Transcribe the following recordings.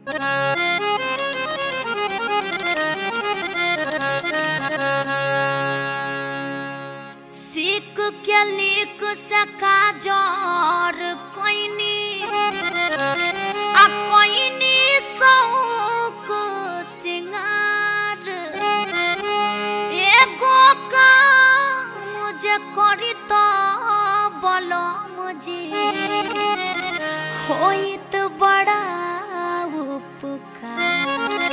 सीख के लिख सका जोर कोइनी आ कोइनी शौक सिंगार एगो का मुझे करी तो बोलो मुझे होइत बड़ा उपकार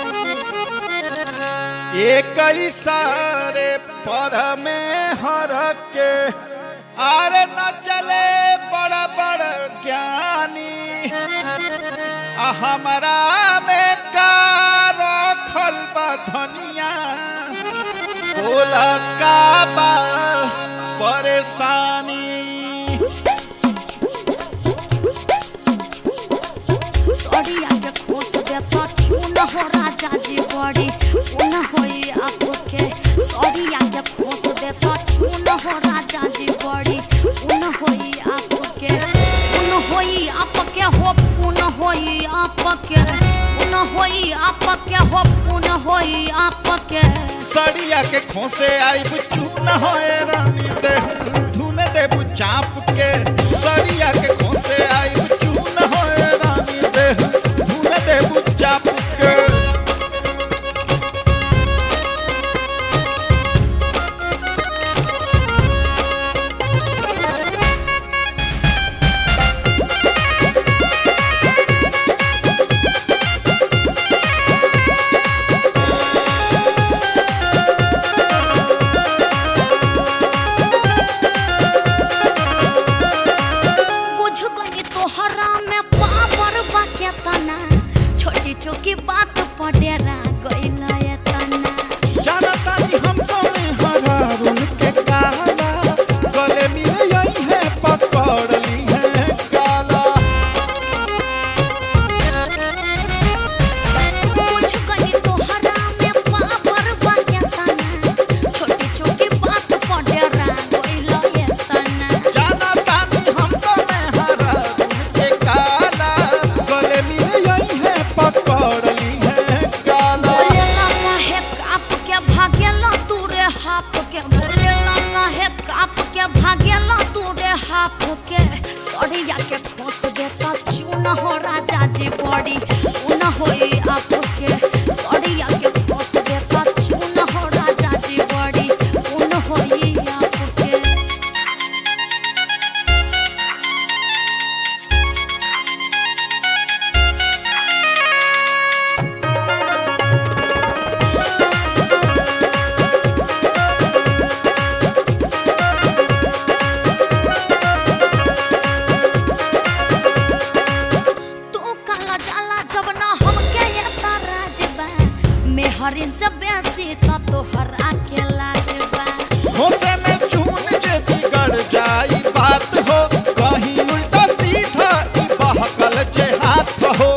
एक सारे पर में हर के आरे न चले बड़ा बड़ा ज्ञानी हमारा में का रखल बा धनिया बोला का बा परेशानी सॉरी आगे खोस दे तो चून हो राजा जी बड़ी उन होई आपके सॉरी आगे खोस दे तो चून हो राजा जी बड़ी उन होई आपके उन होई आपके हो पुन होई आपके उन होई आपके हो पुन होई आपके सड़िया के खोसे आई चून होए रानी दे धुने दे चाप के सड़िया के खोसे आई चून होए रानी दे धुने दे चाप के छोटी बात पडेरा गइला ये तना जाना तानी हम कौन हरारुन के काला गले मिले यही है पकड़ ली है काला कुछ कहीं तो हरा में पावर बाके तना छोटी बात पडेरा गइला ये तना जाना तानी हम कौन हरारुन के काला गले मिले यही है पकड़ ली है काला बोलेला काहे काप के भागेला तू रे हाप के बोलेला काहे काप के भागेला तू रे हाप के सड़िया के खोस देता चून हो राजा जी बड़ी उन होई आपके सड़िया के खोस देता चून हो राजा जी बड़ी उन होई आपके हरिन से बेसी तो तोहर आके लाजबा खोसे में चून जे बिगड़ जाई बात हो कहीं उल्टा सीधा ई बहकल जे हाथ हो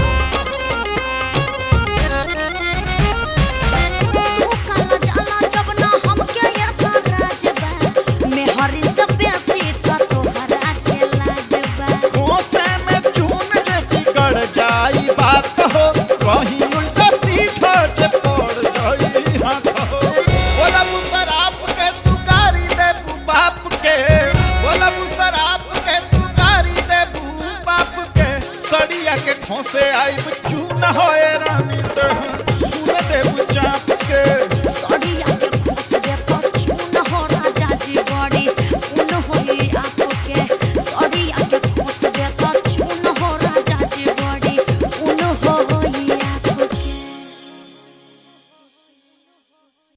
तू काला जाला जब ना हमके ये राजबा मैं हरिन से बेसी तो तोहर आके लाजबा खोसे में चून जे बिगड़ जाई बात हो कहीं उल्टा सीधा जे पड़ जाई हाथ हो बोला मुसराप के तू गारी दे बाप के बोला मुसराप के तू गारी दे बाप के सड़िया के खोसे आई चून हो